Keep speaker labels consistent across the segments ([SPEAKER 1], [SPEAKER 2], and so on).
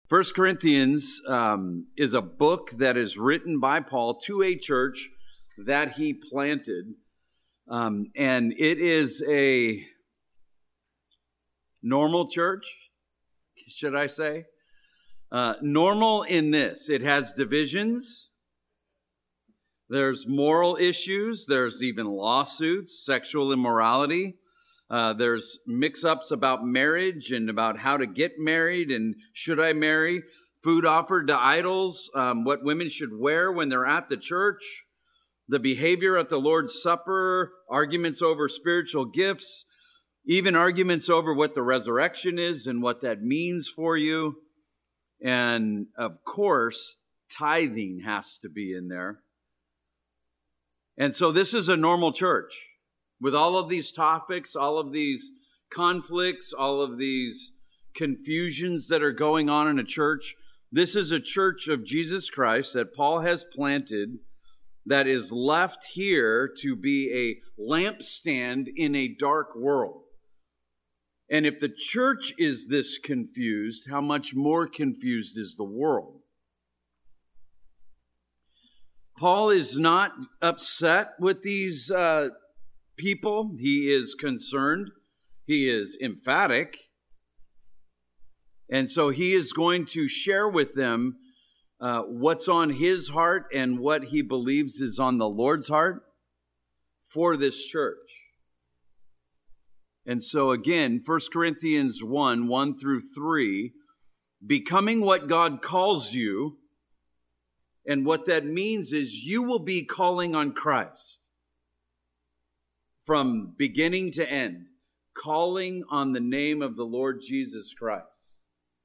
[SPEAKER 1] First Corinthians is a book that is written by Paul to a church that he planted. And it is a normal church, should I say? Normal in this. It has divisions. There's moral issues. There's even lawsuits, sexual immorality. There's mix-ups about marriage and about how to get married and should I marry, food offered to idols, what women should wear when they're at the church, the behavior at the Lord's Supper, arguments over spiritual gifts, even arguments over what the resurrection is and what that means for you. And of course, tithing has to be in there. And so this is a normal church. With all of these topics, all of these conflicts, all of these confusions that are going on in a church, this is a church of Jesus Christ that Paul has planted that is left here to be a lampstand in a dark world. And if the church is this confused, how much more confused is the world? Paul is not upset with these people. He is concerned. He is emphatic. And so he is going to share with them what's on his heart and what he believes is on the Lord's heart for this church. And so again, 1 Corinthians 1 through 3, becoming what God calls you, and what that means is you will be calling on Christ. From beginning to end, calling on the name of the Lord Jesus Christ.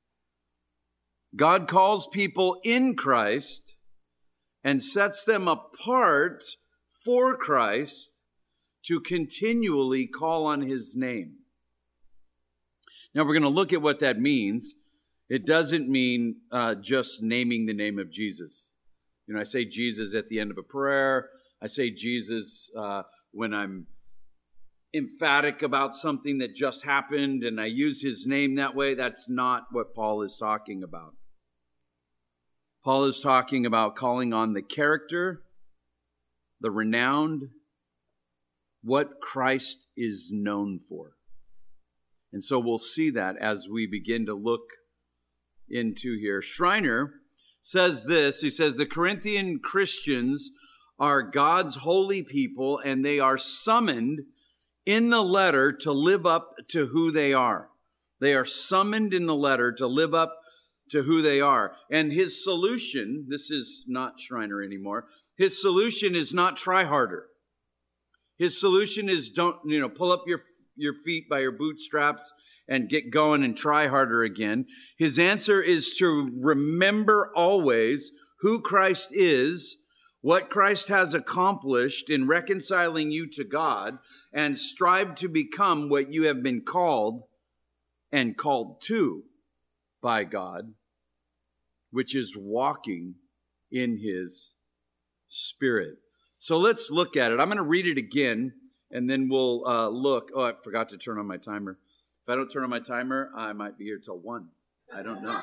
[SPEAKER 1] God calls people in Christ and sets them apart for Christ to continually call on his name. Now we're going to look at what that means. It doesn't mean just naming the name of Jesus. You know, I say Jesus at the end of a prayer. I say Jesus when I'm emphatic about something that just happened and I use his name that way. That's not what Paul is talking about. Paul is talking about calling on the character, the renowned, what Christ is known for. And so we'll see that as we begin to look into here. Schreiner says this. He says, the Corinthian Christians are God's holy people and they are summoned in the letter to live up to who they are. They are summoned in the letter to live up to who they are. And his solution, this is not Schreiner anymore, his solution is not try harder. His solution is don't, pull up your feet by your bootstraps and get going and try harder again. His answer is to remember always who Christ is, what Christ has accomplished in reconciling you to God, and strive to become what you have been called and called to by God, which is walking in his Spirit. So let's look at it. I'm going to read it again, and then we'll look. Oh, I forgot to turn on my timer. If I don't turn on my timer, I might be here till 1. I don't know.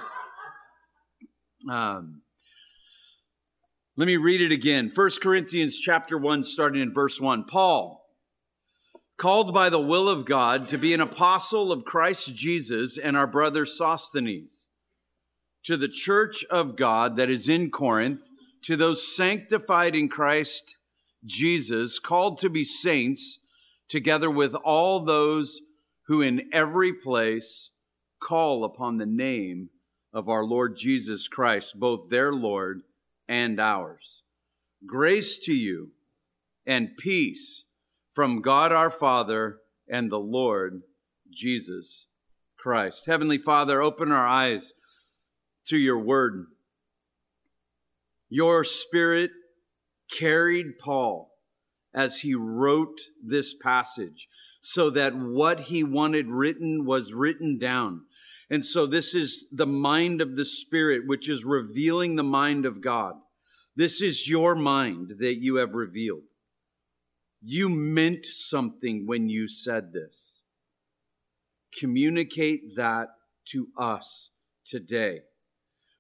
[SPEAKER 1] Let me read it again. 1 Corinthians chapter 1, starting in verse 1. Paul, called by the will of God to be an apostle of Christ Jesus, and our brother Sosthenes, to the church of God that is in Corinth, to those sanctified in Christ Jesus, called to be saints, together with all those who in every place call upon the name of our Lord Jesus Christ, both their Lord and ours. Grace to you and peace from God our Father and the Lord Jesus Christ. Heavenly Father, open our eyes to your word. Your Spirit carried Paul as he wrote this passage so that what he wanted written was written down. And so this is the mind of the Spirit, which is revealing the mind of God. This is your mind that you have revealed. You meant something when you said this. Communicate that to us today.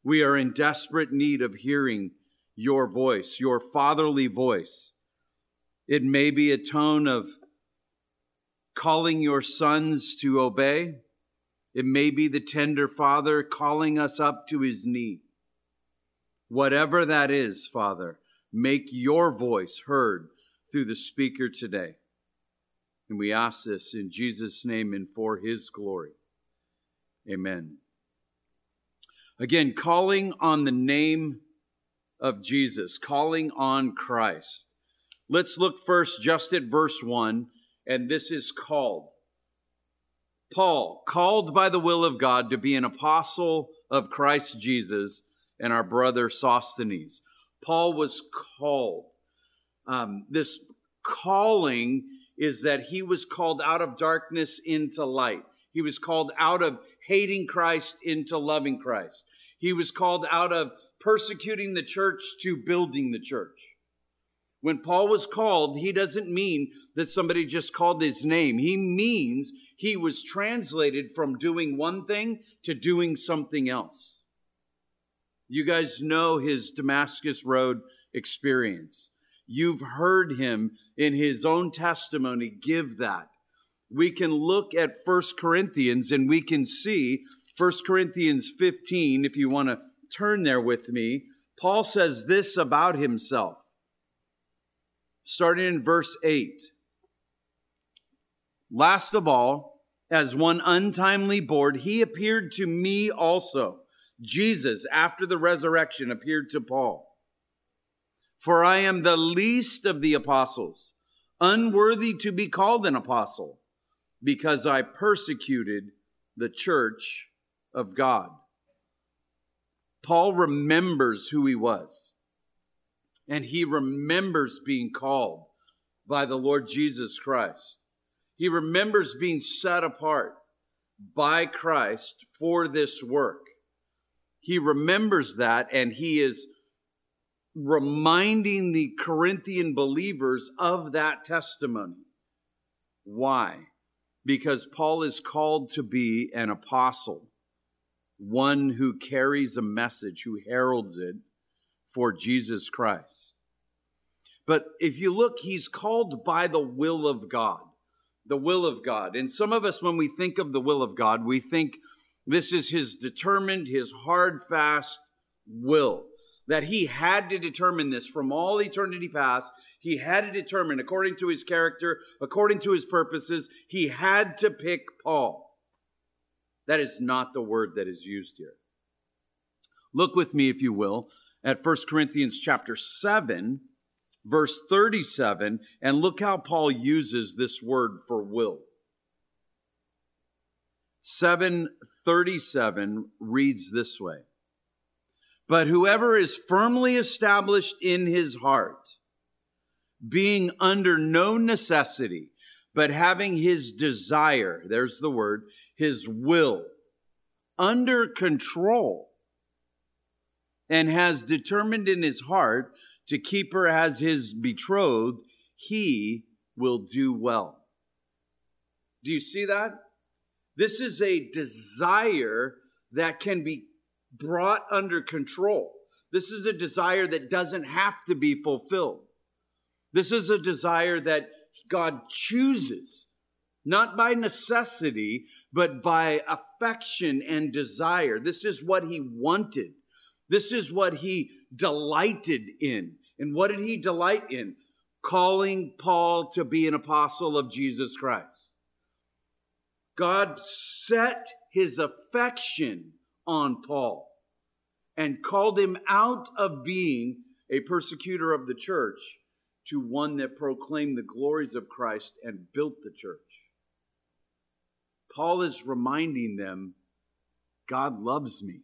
[SPEAKER 1] We are in desperate need of hearing your voice, your fatherly voice. It may be a tone of calling your sons to obey. It may be the tender Father calling us up to his knee. Whatever that is, Father, make your voice heard through the speaker today. And we ask this in Jesus' name and for his glory. Amen. Again, calling on the name of Jesus, calling on Christ. Let's look first just at verse 1, and this is called. Paul, called by the will of God to be an apostle of Christ Jesus, and our brother Sosthenes. Paul was called. This calling is that he was called out of darkness into light. He was called out of hating Christ into loving Christ. He was called out of persecuting the church to building the church. When Paul was called, he doesn't mean that somebody just called his name. He means he was translated from doing one thing to doing something else. You guys know his Damascus Road experience. You've heard him in his own testimony give that. We can look at 1 Corinthians and we can see 1 Corinthians 15, if you want to turn there with me. Paul says this about himself. Starting in verse 8. Last of all, as one untimely born, he appeared to me also. Jesus, after the resurrection, appeared to Paul. For I am the least of the apostles, unworthy to be called an apostle, because I persecuted the church of God. Paul remembers who he was. And he remembers being called by the Lord Jesus Christ. He remembers being set apart by Christ for this work. He remembers that, and he is reminding the Corinthian believers of that testimony. Why? Because Paul is called to be an apostle, one who carries a message, who heralds it for Jesus Christ. But if you look, he's called by the will of God. The will of God. And some of us, when we think of the will of God, we think this is his determined, his hard, fast will. That he had to determine this from all eternity past. He had to determine, according to his character, according to his purposes, he had to pick Paul. That is not the word that is used here. Look with me, if you will, at 1 Corinthians chapter 7, verse 37, and look how Paul uses this word for will. 7:37 reads this way. But whoever is firmly established in his heart, being under no necessity, but having his desire, there's the word, his will, under control, and has determined in his heart to keep her as his betrothed, he will do well. Do you see that? This is a desire that can be brought under control. This is a desire that doesn't have to be fulfilled. This is a desire that God chooses, not by necessity, but by affection and desire. This is what he wanted. This is what he delighted in. And what did he delight in? Calling Paul to be an apostle of Jesus Christ. God set his affection on Paul and called him out of being a persecutor of the church to one that proclaimed the glories of Christ and built the church. Paul is reminding them, God loves me.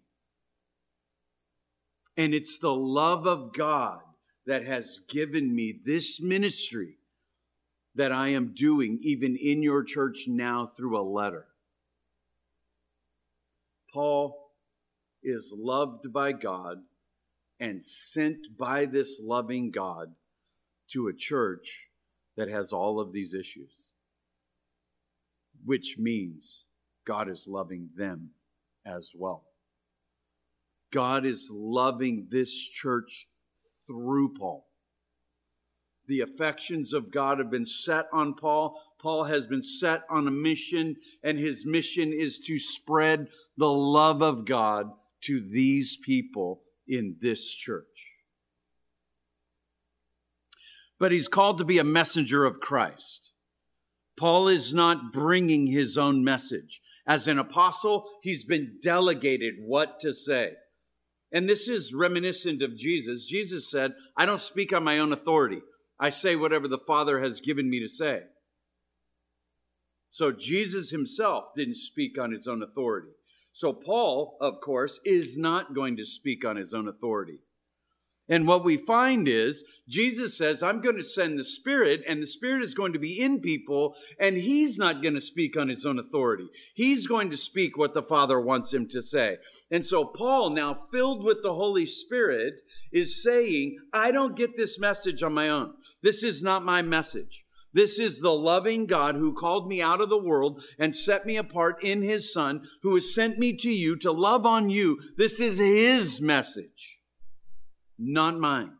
[SPEAKER 1] And it's the love of God that has given me this ministry that I am doing even in your church now through a letter. Paul is loved by God and sent by this loving God to a church that has all of these issues, which means God is loving them as well. God is loving this church through Paul. The affections of God have been set on Paul. Paul has been set on a mission, and his mission is to spread the love of God to these people in this church. But he's called to be a messenger of Christ. Paul is not bringing his own message. As an apostle, he's been delegated what to say. And this is reminiscent of Jesus. Jesus said, I don't speak on my own authority. I say whatever the Father has given me to say. So Jesus himself didn't speak on his own authority. So Paul, of course, is not going to speak on his own authority. And what we find is Jesus says, I'm going to send the Spirit, and the Spirit is going to be in people, and he's not going to speak on his own authority. He's going to speak what the Father wants him to say. And so Paul, now filled with the Holy Spirit, is saying, I don't get this message on my own. This is not my message. This is the loving God who called me out of the world and set me apart in his Son, who has sent me to you to love on you. This is his message, not mine.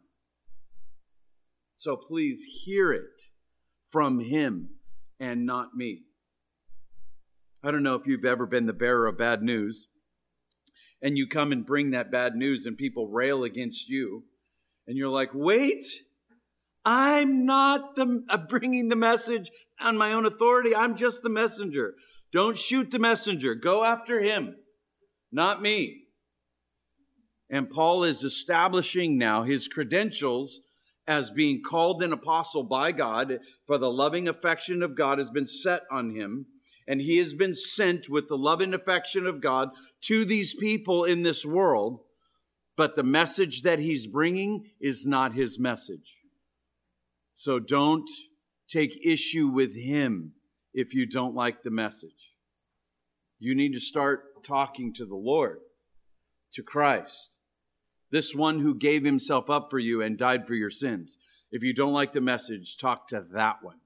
[SPEAKER 1] So please hear it from him and not me. I don't know if you've ever been the bearer of bad news, and you come and bring that bad news and people rail against you, and you're like, wait, I'm not bringing the message on my own authority. I'm just the messenger. Don't shoot the messenger. Go after him, not me. And Paul is establishing now his credentials as being called an apostle by God, for the loving affection of God has been set on him, and he has been sent with the love and affection of God to these people in this world. But the message that he's bringing is not his message. So don't take issue with him if you don't like the message. You need to start talking to the Lord, to Christ, this one who gave himself up for you and died for your sins. If you don't like the message, talk to that one.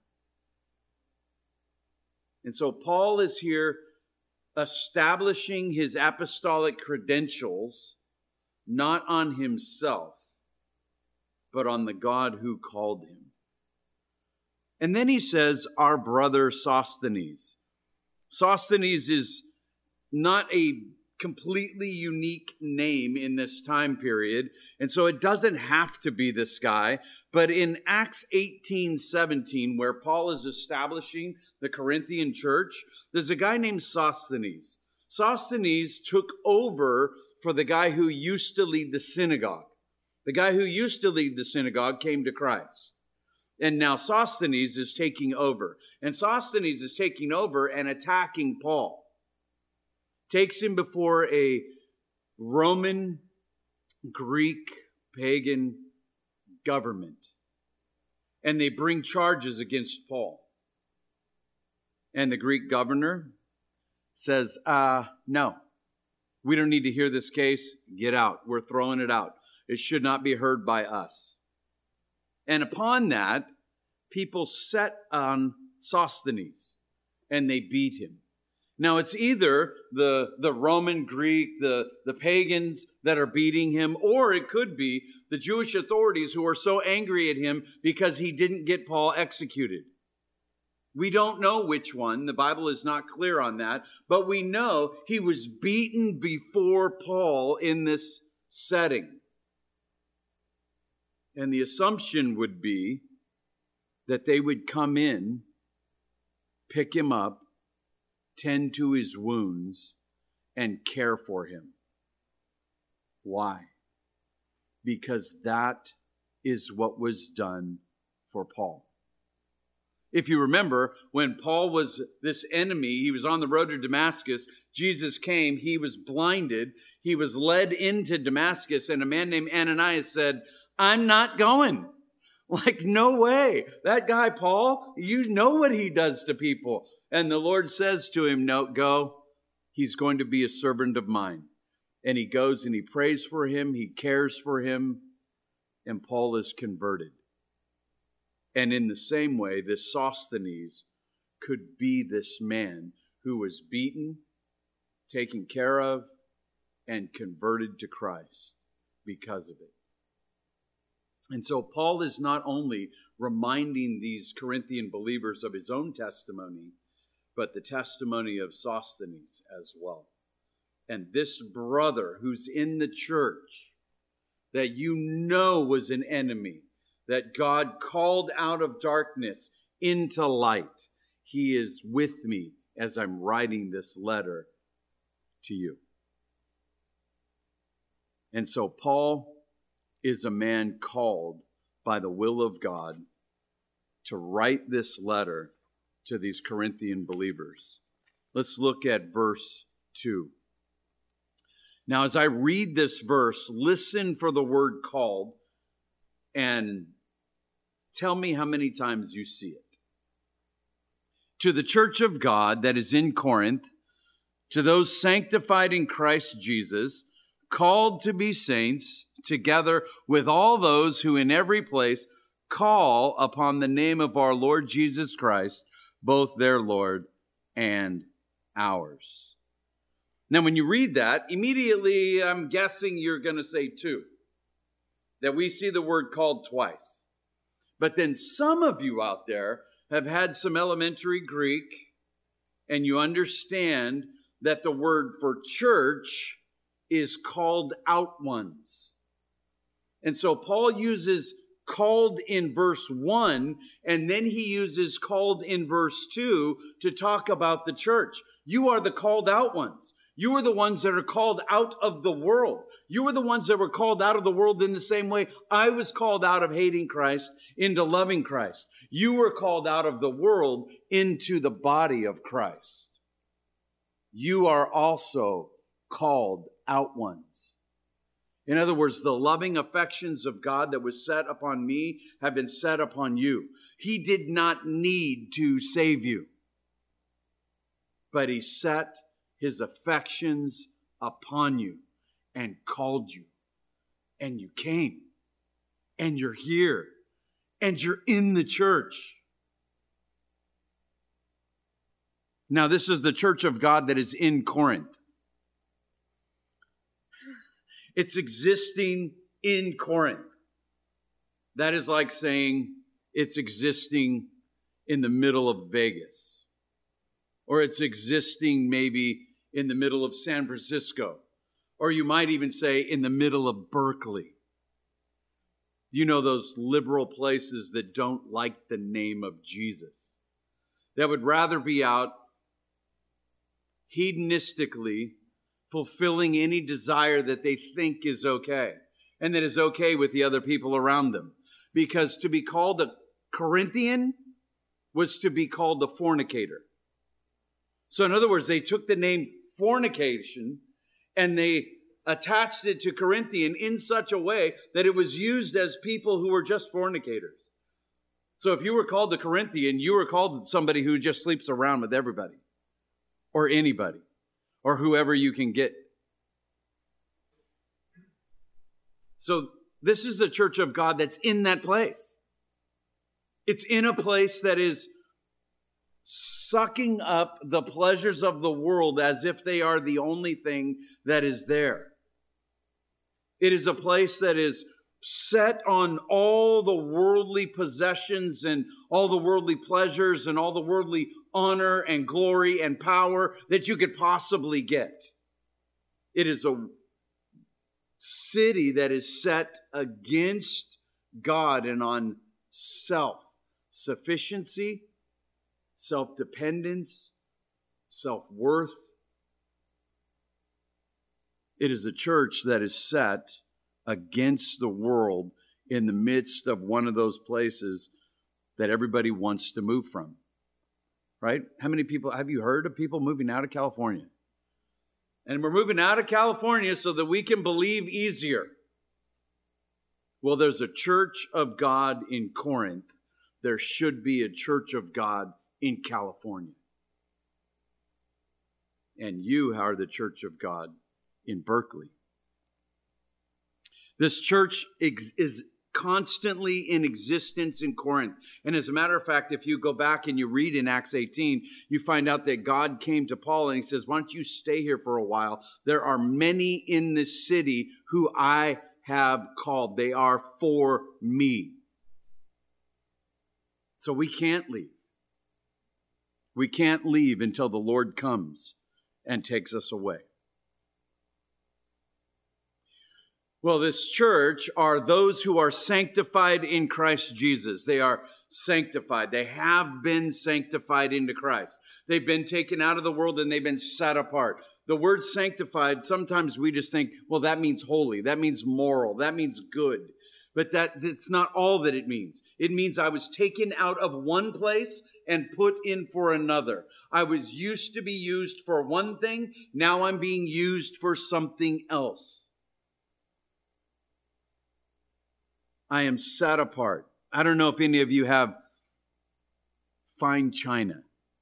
[SPEAKER 1] And so Paul is here establishing his apostolic credentials, not on himself, but on the God who called him. And then he says, our brother Sosthenes. Sosthenes is not a completely unique name in this time period, and so it doesn't have to be this guy. But in Acts 18:17, where Paul is establishing the Corinthian church, there's a guy named Sosthenes. Sosthenes took over for the guy who used to lead the synagogue. The guy who used to lead the synagogue came to Christ. And now Sosthenes is taking over. And Sosthenes is taking over and attacking Paul. Takes him before a Roman, Greek, pagan government. And they bring charges against Paul. And the Greek governor says, no, we don't need to hear this case. Get out. We're throwing it out. It should not be heard by us. And upon that, people set on Sosthenes and they beat him. Now, it's either the Roman, Greek, the pagans that are beating him, or it could be the Jewish authorities who are so angry at him because he didn't get Paul executed. We don't know which one. The Bible is not clear on that. But we know he was beaten before Paul in this setting. And the assumption would be that they would come in, pick him up, tend to his wounds, and care for him. Why? Because that is what was done for Paul. If you remember, when Paul was this enemy, he was on the road to Damascus, Jesus came, he was blinded, he was led into Damascus, and a man named Ananias said, I'm not going. Like, no way. That guy, Paul, you know what he does to people. And the Lord says to him, no, go. He's going to be a servant of mine. And he goes and he prays for him. He cares for him. And Paul is converted. And in the same way, this Sosthenes could be this man who was beaten, taken care of, and converted to Christ because of it. And so Paul is not only reminding these Corinthian believers of his own testimony, but the testimony of Sosthenes as well. And this brother who's in the church that you know was an enemy, that God called out of darkness into light, he is with me as I'm writing this letter to you. And so Paul is a man called by the will of God to write this letter to these Corinthian believers. Let's look at verse 2. Now, as I read this verse, listen for the word called and tell me how many times you see it. To the church of God that is in Corinth, to those sanctified in Christ Jesus, called to be saints, together with all those who in every place call upon the name of our Lord Jesus Christ, both their Lord and ours. Now, when you read that, immediately I'm guessing you're going to say two, that we see the word called twice. But then some of you out there have had some elementary Greek, and you understand that the word for church is called out ones. And so Paul uses called in verse 1, and then he uses called in verse 2 to talk about the church. You are the called out ones. You are the ones that are called out of the world. You are the ones that were called out of the world in the same way I was called out of hating Christ into loving Christ. You were called out of the world into the body of Christ. You are also called out ones. In other words, the loving affections of God that was set upon me have been set upon you. He did not need to save you, but he set his affections upon you and called you. And you came. And you're here. And you're in the church. Now, this is the church of God that is in Corinth. It's existing in Corinth. That is like saying it's existing in the middle of Vegas. Or it's existing maybe in the middle of San Francisco. Or you might even say in the middle of Berkeley. You know, those liberal places that don't like the name of Jesus. That would rather be out hedonistically fulfilling any desire that they think is okay. And that is okay with the other people around them. Because to be called a Corinthian was to be called a fornicator. So in other words, they took the name fornication and they attached it to Corinthian in such a way that it was used as people who were just fornicators. So if you were called a Corinthian, you were called somebody who just sleeps around with everybody or anybody or whoever you can get. So this is the church of God that's in that place. It's in a place that is sucking up the pleasures of the world as if they are the only thing that is there. It is a place that is set on all the worldly possessions and all the worldly pleasures and all the worldly honor and glory and power that you could possibly get. It is a city that is set against God and on self-sufficiency, self-dependence, self-worth. It is a church that is set against the world in the midst of one of those places that everybody wants to move from. Right? How many people, have you heard of people moving out of California? And we're moving out of California so that we can believe easier. Well, there's a church of God in Corinth. There should be a church of God in California. And you are the church of God in Berkeley. This church is constantly in existence in Corinth. And as a matter of fact, if you go back and you read in Acts 18, you find out that God came to Paul and he says, why don't you stay here for a while? There are many in this city who I have called. They are for me. So we can't leave. We can't leave until the Lord comes and takes us away. Well, this church are those who are sanctified in Christ Jesus. They are sanctified. They have been sanctified into Christ. They've been taken out of the world and they've been set apart. The word sanctified, sometimes we just think, well, that means holy. That means moral. That means good. But it's not all that it means. It means I was taken out of one place and put in for another. I was used to be used for one thing. Now I'm being used for something else. I am set apart. I don't know if any of you have fine china.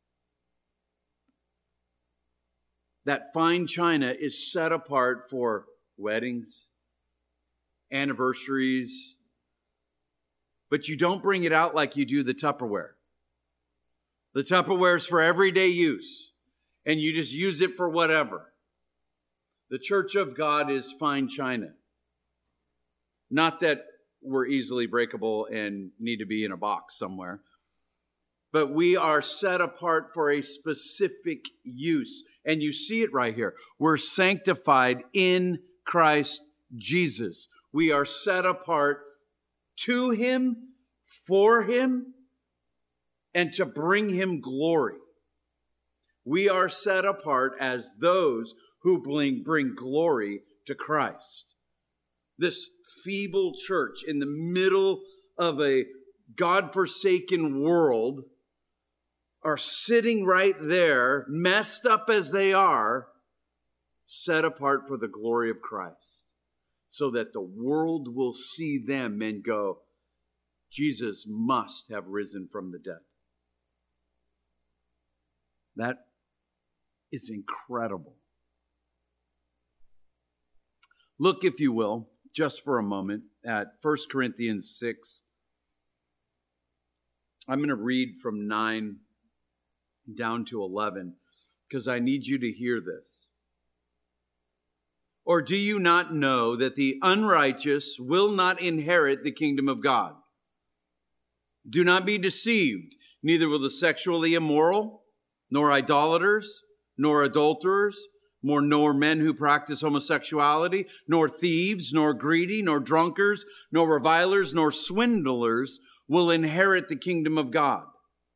[SPEAKER 1] That fine china is set apart for weddings, anniversaries, but you don't bring it out like you do the Tupperware. The Tupperware is for everyday use, and you just use it for whatever. The church of God is fine china. Not that we're easily breakable and need to be in a box somewhere, but we are set apart for a specific use. And you see it right here. We're sanctified in Christ Jesus. We are set apart to Him, for Him, and to bring Him glory. We are set apart as those who bring glory to Christ. This feeble church in the middle of a God-forsaken world are sitting right there, messed up as they are, set apart for the glory of Christ, so that the world will see them and go, Jesus must have risen from the dead. That is incredible. Look, if you will, just for a moment at 1 Corinthians 6. I'm going to read from 9 down to 11 because I need you to hear this. Or do you not know that the unrighteous will not inherit the kingdom of God? Do not be deceived. Neither will the sexually immoral, nor idolaters, nor adulterers, nor men who practice homosexuality, nor thieves, nor greedy, nor drunkards, nor revilers, nor swindlers will inherit the kingdom of God.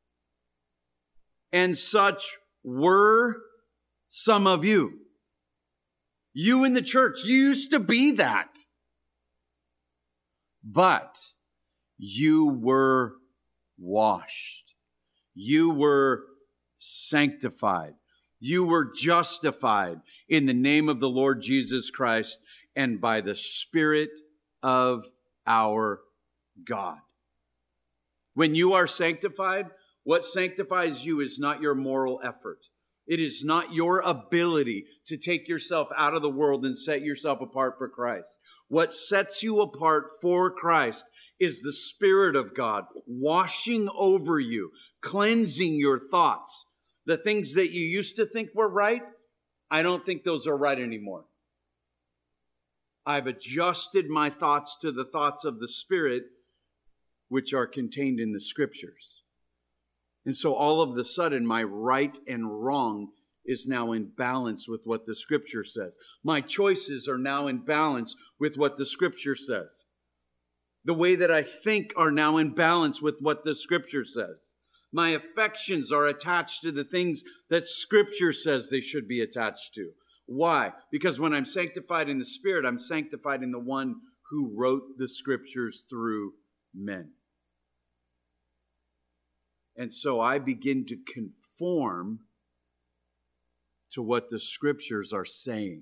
[SPEAKER 1] And such were some of you. You in the church, you used to be that. But you were washed. You were sanctified. You were justified in the name of the Lord Jesus Christ and by the Spirit of our God. When you are sanctified, what sanctifies you is not your moral effort. It is not your ability to take yourself out of the world and set yourself apart for Christ. What sets you apart for Christ is the Spirit of God washing over you, cleansing your thoughts. The things that you used to think were right, I don't think those are right anymore. I've adjusted my thoughts to the thoughts of the Spirit, which are contained in the Scriptures. And so all of a sudden, my right and wrong is now in balance with what the Scripture says. My choices are now in balance with what the Scripture says. The way that I think are now in balance with what the Scripture says. My affections are attached to the things that Scripture says they should be attached to. Why? Because when I'm sanctified in the Spirit, I'm sanctified in the one who wrote the Scriptures through men. And so I begin to conform to what the Scriptures are saying.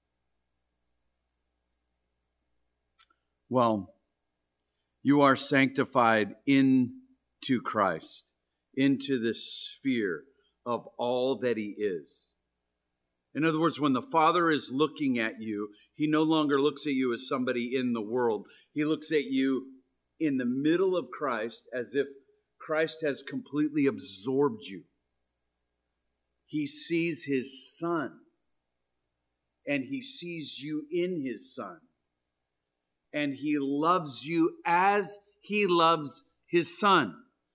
[SPEAKER 1] Well, you are sanctified into Christ, into the sphere of all that He is. In other words, when the Father is looking at you, He no longer looks at you as somebody in the world. He looks at you in the middle of Christ as if Christ has completely absorbed you. He sees his Son, and he sees you in his Son. And he loves you as he loves his Son.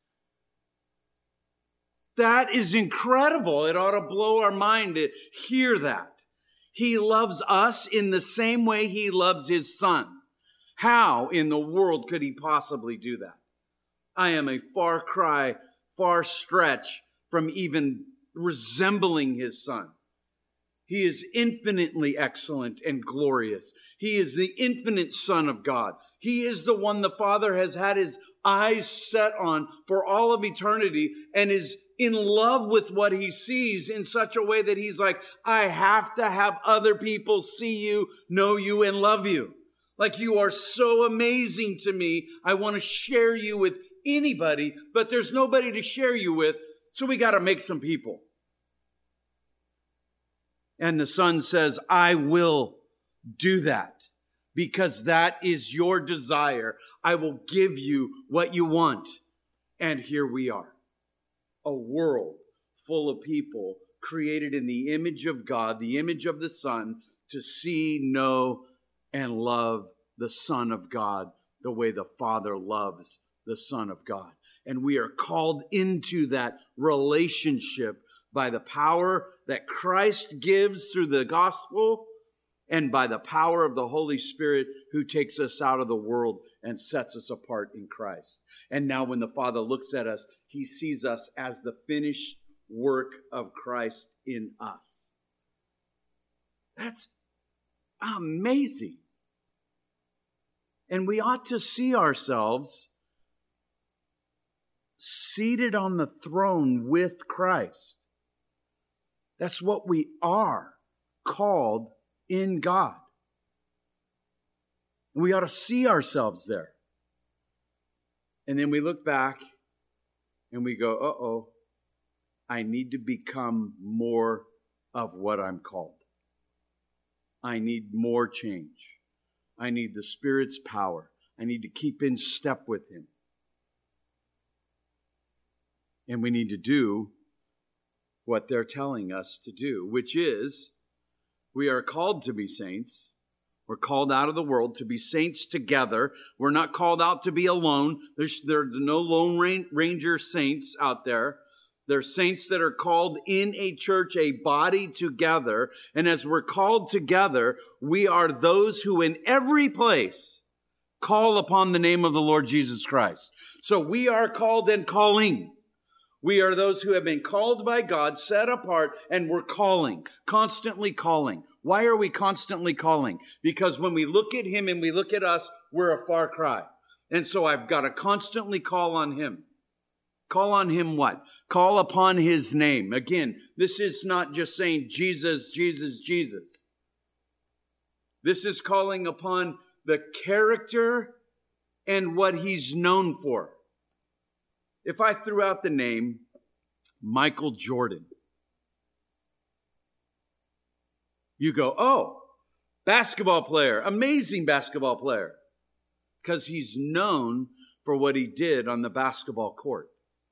[SPEAKER 1] That is incredible. It ought to blow our mind to hear that. He loves us in the same way he loves his Son. How in the world could he possibly do that? I am a far cry, far stretch from even resembling his Son. He is infinitely excellent and glorious. He is the infinite Son of God. He is the one the Father has had his eyes set on for all of eternity and is in love with what he sees in such a way that he's like, I have to have other people see you, know you, and love you. Like, you are so amazing to me. I want to share you with anybody, but there's nobody to share you with, so we got to make some people. And the Son says, I will do that because that is your desire. I will give you what you want. And here we are, a world full of people created in the image of God, the image of the Son, to see, know, and love the Son of God the way the Father loves the Son of God. And we are called into that relationship by the power that Christ gives through the gospel and by the power of the Holy Spirit who takes us out of the world and sets us apart in Christ. And now when the Father looks at us, he sees us as the finished work of Christ in us. That's amazing. And we ought to see ourselves seated on the throne with Christ. That's what we are called in God. We ought to see ourselves there. And then we look back and we go, uh-oh, I need to become more of what I'm called. I need more change. I need the Spirit's power. I need to keep in step with him. And we need to do what they're telling us to do, which is we are called to be saints. We're called out of the world to be saints together. We're not called out to be alone. There are no Lone Ranger saints out there. There are saints that are called in a church, a body together. And as we're called together, we are those who in every place call upon the name of the Lord Jesus Christ. So we are called and calling. We are those who have been called by God, set apart, and we're calling, constantly calling. Why are we constantly calling? Because when we look at him and we look at us, we're a far cry. And so I've got to constantly call on him. Call on him what? Call upon his name. Again, this is not just saying Jesus, Jesus, Jesus. This is calling upon the character and what he's known for. If I threw out the name Michael Jordan, you go, oh, basketball player, amazing basketball player, because he's known for what he did on the basketball court.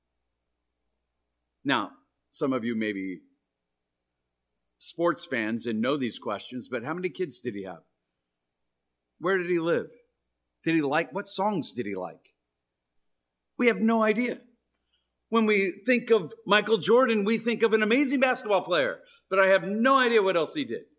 [SPEAKER 1] Now, some of you may be sports fans and know these questions, but how many kids did he have? Where did he live? What songs did he like? We have no idea. When we think of Michael Jordan, we think of an amazing basketball player, but I have no idea what else he did.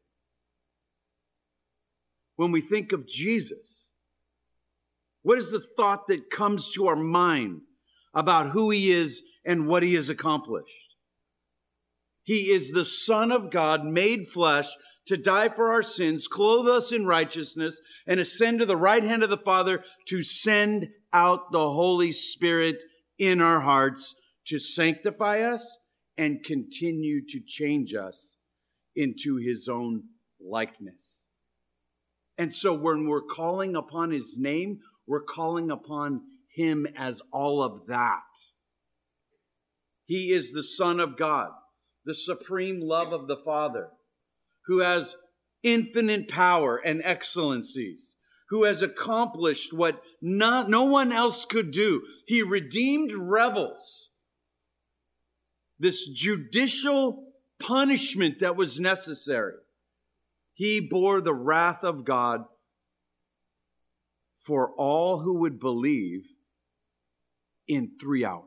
[SPEAKER 1] When we think of Jesus, what is the thought that comes to our mind about who he is and what he has accomplished? He is the Son of God made flesh to die for our sins, clothe us in righteousness, and ascend to the right hand of the Father to send out the Holy Spirit in our hearts to sanctify us and continue to change us into his own likeness. And so when we're calling upon his name, we're calling upon him as all of that. He is the Son of God, the supreme love of the Father, who has infinite power and excellencies, who has accomplished what no one else could do. He redeemed rebels. This judicial punishment that was necessary. He bore the wrath of God for all who would believe in 3 hours.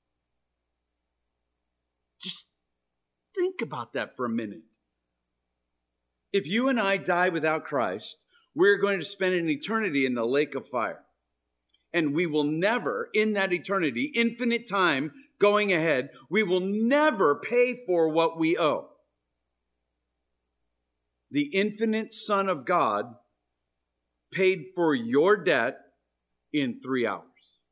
[SPEAKER 1] Just think about that for a minute. If you and I die without Christ, we're going to spend an eternity in the lake of fire. And we will never, in that eternity, infinite time going ahead, we will never pay for what we owe. The infinite Son of God paid for your debt in 3 hours.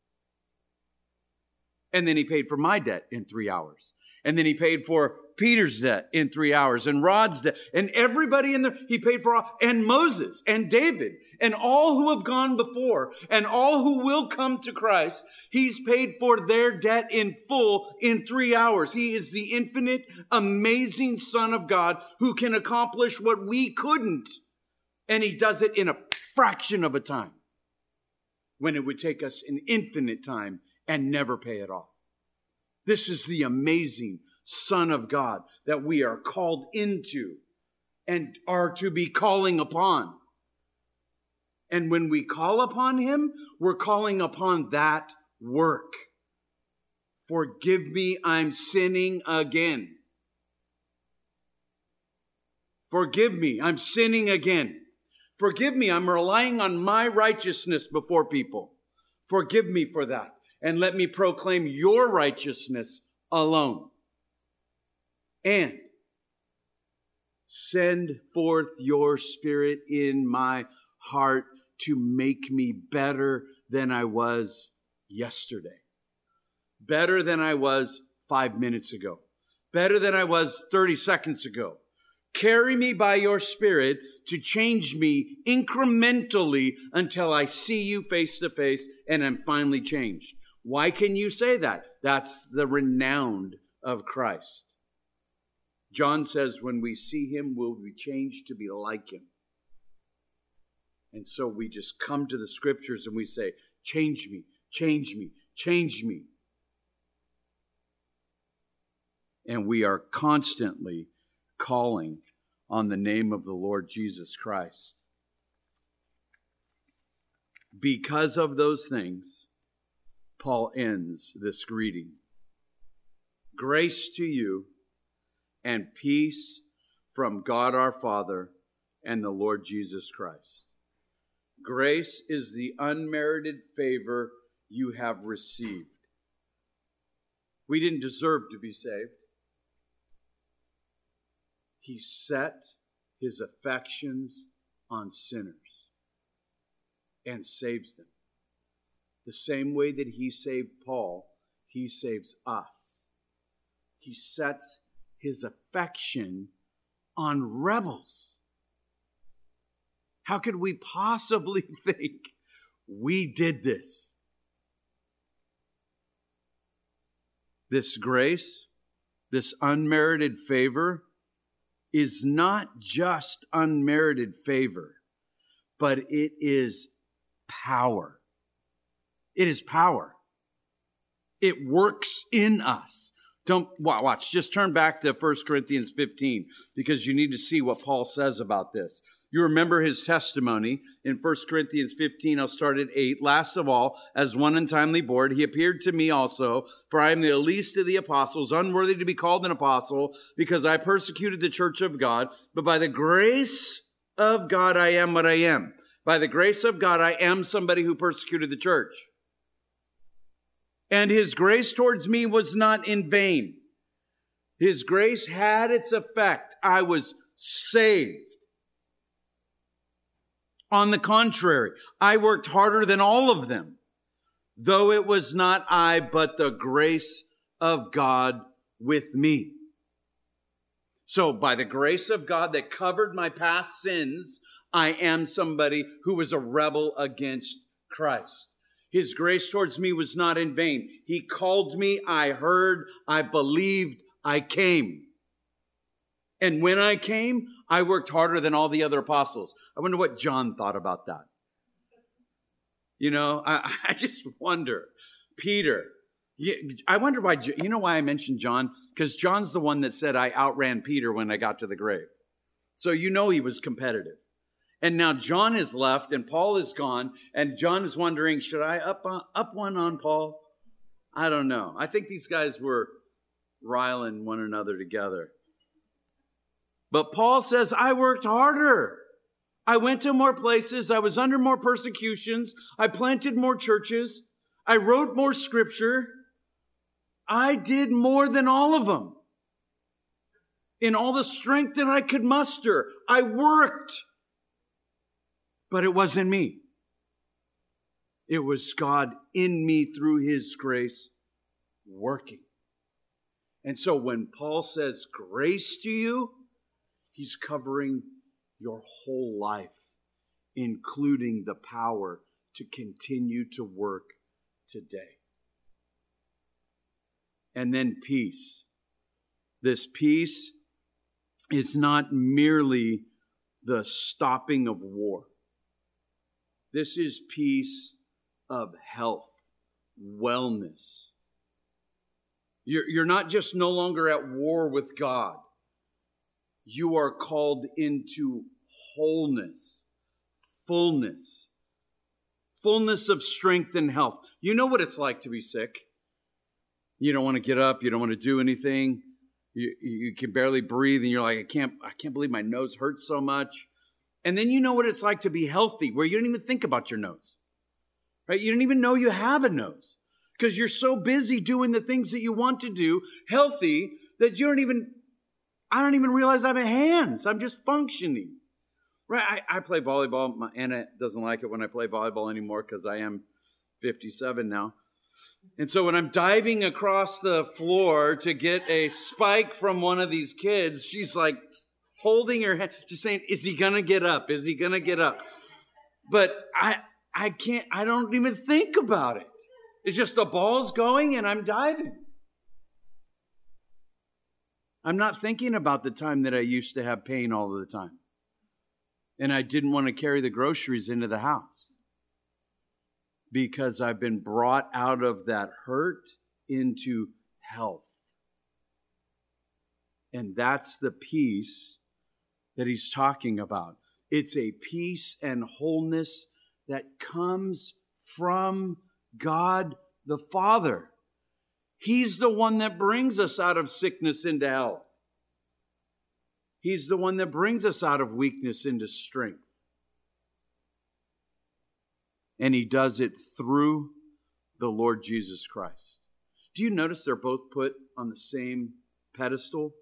[SPEAKER 1] And then he paid for my debt in 3 hours. And then he paid for Peter's debt in 3 hours, and Rod's debt, and everybody in there. He paid for all, and Moses and David and all who have gone before and all who will come to Christ. He's paid for their debt in full in 3 hours. He is the infinite, amazing Son of God who can accomplish what we couldn't. And he does it in a fraction of a time when it would take us an infinite time and never pay it off. This is the amazing Son of God that we are called into and are to be calling upon. And when we call upon him, we're calling upon that work. Forgive me, I'm sinning again. Forgive me, I'm sinning again. Forgive me, I'm relying on my righteousness before people. Forgive me for that. And let me proclaim your righteousness alone. And send forth your Spirit in my heart to make me better than I was yesterday. Better than I was 5 minutes ago. Better than I was 30 seconds ago. Carry me by your Spirit to change me incrementally until I see you face to face and I'm finally changed. Why can you say that? That's the renown of Christ. John says when we see him, we'll be changed to be like him. And so we just come to the scriptures and we say, change me, change me, change me. And we are constantly calling on the name of the Lord Jesus Christ. Because of those things, Paul ends this greeting. Grace to you and peace from God our Father and the Lord Jesus Christ. Grace is the unmerited favor you have received. We didn't deserve to be saved. He set his affections on sinners and saves them. The same way that he saved Paul, he saves us. He sets his affection on rebels. How could we possibly think we did this? This grace, this unmerited favor, is not just unmerited favor, but it is power. It is power. It works in us. Don't watch. Just turn back to 1 Corinthians 15 because you need to see what Paul says about this. You remember his testimony in 1 Corinthians 15. I'll start at 8. Last of all, as one untimely born, he appeared to me also, for I am the least of the apostles, unworthy to be called an apostle, because I persecuted the church of God. But by the grace of God, I am what I am. By the grace of God, I am somebody who persecuted the church. And his grace towards me was not in vain. His grace had its effect. I was saved. On the contrary, I worked harder than all of them, though it was not I, but the grace of God with me. So by the grace of God that covered my past sins, I am somebody who was a rebel against Christ. His grace towards me was not in vain. He called me, I heard, I believed, I came. And when I came, I worked harder than all the other apostles. I wonder what John thought about that. I just wonder. Peter. I wonder why, why I mentioned John? Because John's the one that said, I outran Peter when I got to the grave. So he was competitive. And now John is left and Paul is gone. And John is wondering, should I up one on Paul? I don't know. I think these guys were riling one another together. But Paul says, I worked harder. I went to more places. I was under more persecutions. I planted more churches. I wrote more scripture. I did more than all of them. In all the strength that I could muster, I worked. But it wasn't me. It was God in me through His grace working. And so when Paul says grace to you, he's covering your whole life, including the power to continue to work today. And then peace. This peace is not merely the stopping of war. This is peace of health, wellness. You're not just no longer at war with God. You are called into wholeness, fullness of strength and health. You know what it's like to be sick. You don't want to get up. You don't want to do anything. You can barely breathe, and you're like, I can't believe my nose hurts so much. And then you know what it's like to be healthy, where you don't even think about your nose, right? You don't even know you have a nose because you're so busy doing the things that you want to do, healthy, that I don't even realize I have hands. I'm just functioning, right? I play volleyball. Anna doesn't like it when I play volleyball anymore because I am 57 now. And so when I'm diving across the floor to get a spike from one of these kids, she's like holding her head, just saying, is he going to get up? Is he going to get up? But I don't even think about it. It's just the ball's going and I'm diving. I'm not thinking about the time that I used to have pain all of the time. And I didn't want to carry the groceries into the house. Because I've been brought out of that hurt into health. And that's the peace that he's talking about. It's a peace and wholeness that comes from God the Father. He's the one that brings us out of sickness into health. He's the one that brings us out of weakness into strength. And he does it through the Lord Jesus Christ. Do you notice they're both put on the same pedestal?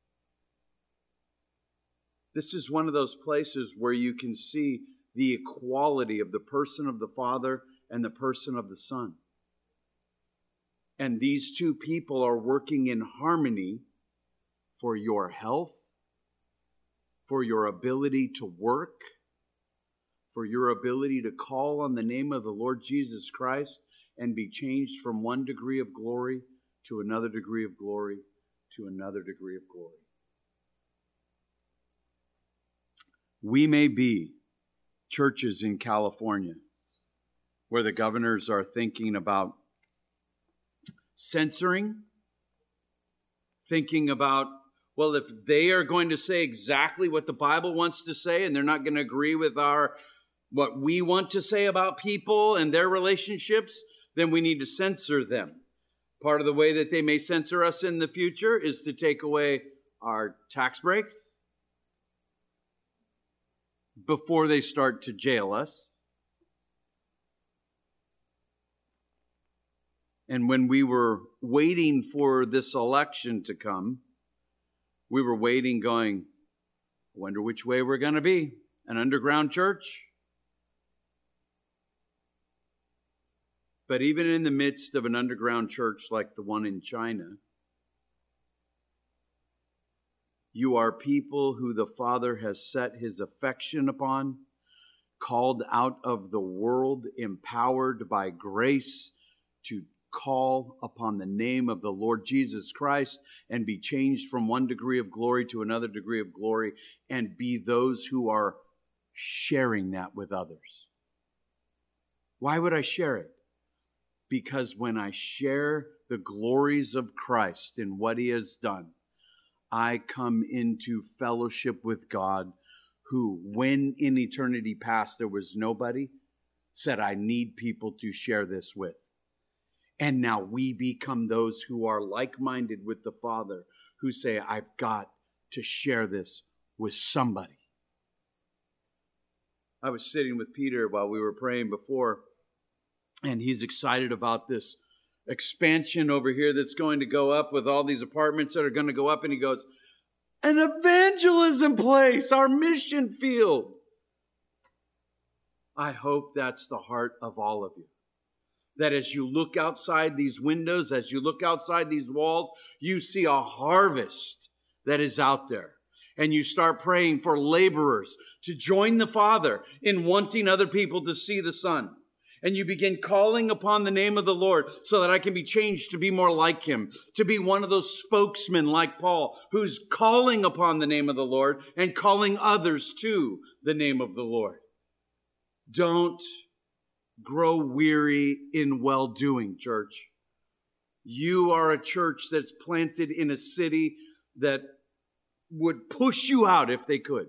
[SPEAKER 1] This is one of those places where you can see the equality of the person of the Father and the person of the Son. And these two people are working in harmony for your health, for your ability to work, for your ability to call on the name of the Lord Jesus Christ and be changed from one degree of glory to another degree of glory to another degree of glory. We may be churches in California where the governors are thinking about censoring, thinking about, well, if they are going to say exactly what the Bible wants to say and they're not going to agree with what we want to say about people and their relationships, then we need to censor them. Part of the way that they may censor us in the future is to take away our tax breaks before they start to jail us. And when we were waiting for this election to come, we were waiting going, I wonder which way we're going to be. An underground church? But even in the midst of an underground church like the one in China, you are people who the Father has set his affection upon, called out of the world, empowered by grace to call upon the name of the Lord Jesus Christ and be changed from one degree of glory to another degree of glory and be those who are sharing that with others. Why would I share it? Because when I share the glories of Christ and what He has done, I come into fellowship with God, who, when in eternity past there was nobody, said, I need people to share this with. And now we become those who are like-minded with the Father, who say, I've got to share this with somebody. I was sitting with Peter while we were praying before, and he's excited about this expansion over here that's going to go up with all these apartments that are going to go up. And he goes, an evangelism place, our mission field. I hope that's the heart of all of you. That as you look outside these windows, as you look outside these walls, you see a harvest that is out there. And you start praying for laborers to join the Father in wanting other people to see the Son. And you begin calling upon the name of the Lord so that I can be changed to be more like Him, to be one of those spokesmen like Paul, who's calling upon the name of the Lord and calling others to the name of the Lord. Don't grow weary in well-doing, church. You are a church that's planted in a city that would push you out if they could.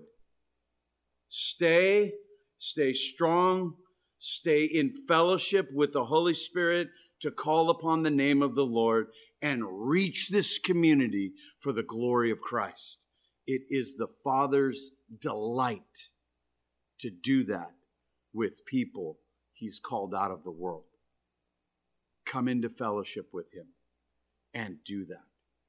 [SPEAKER 1] Stay strong, stay in fellowship with the Holy Spirit to call upon the name of the Lord and reach this community for the glory of Christ. It is the Father's delight to do that with people He's called out of the world. Come into fellowship with Him and do that.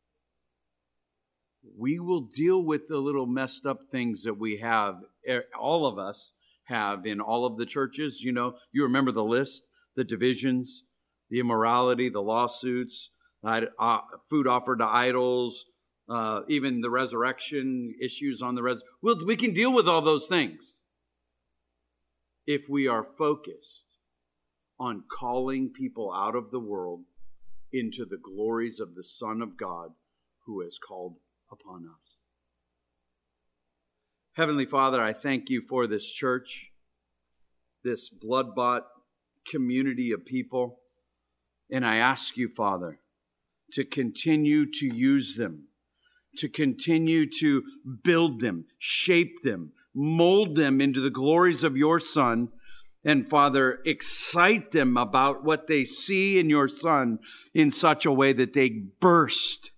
[SPEAKER 1] We will deal with the little messed up things that we have, all of us have in all of the churches. You know, you remember the list, the divisions, the immorality, the lawsuits, food offered to idols, even the resurrection issues on the we can deal with all those things if we are focused on calling people out of the world into the glories of the Son of God who has called upon us. Heavenly Father, I thank You for this church, this blood-bought community of people, and I ask You, Father, to continue to use them, to continue to build them, shape them, mold them into the glories of Your Son, and Father, excite them about what they see in Your Son in such a way that they burst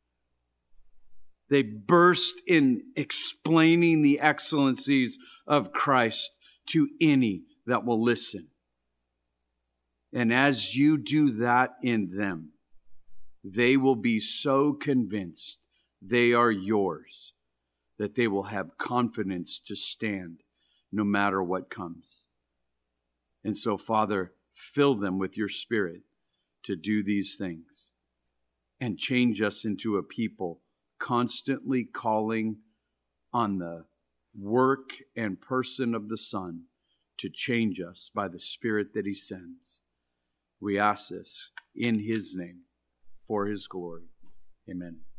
[SPEAKER 1] in explaining the excellencies of Christ to any that will listen. And as You do that in them, they will be so convinced they are Yours that they will have confidence to stand no matter what comes. And so, Father, fill them with Your Spirit to do these things and change us into a people constantly calling on the work and person of the Son to change us by the Spirit that He sends. We ask this in His name for His glory. Amen.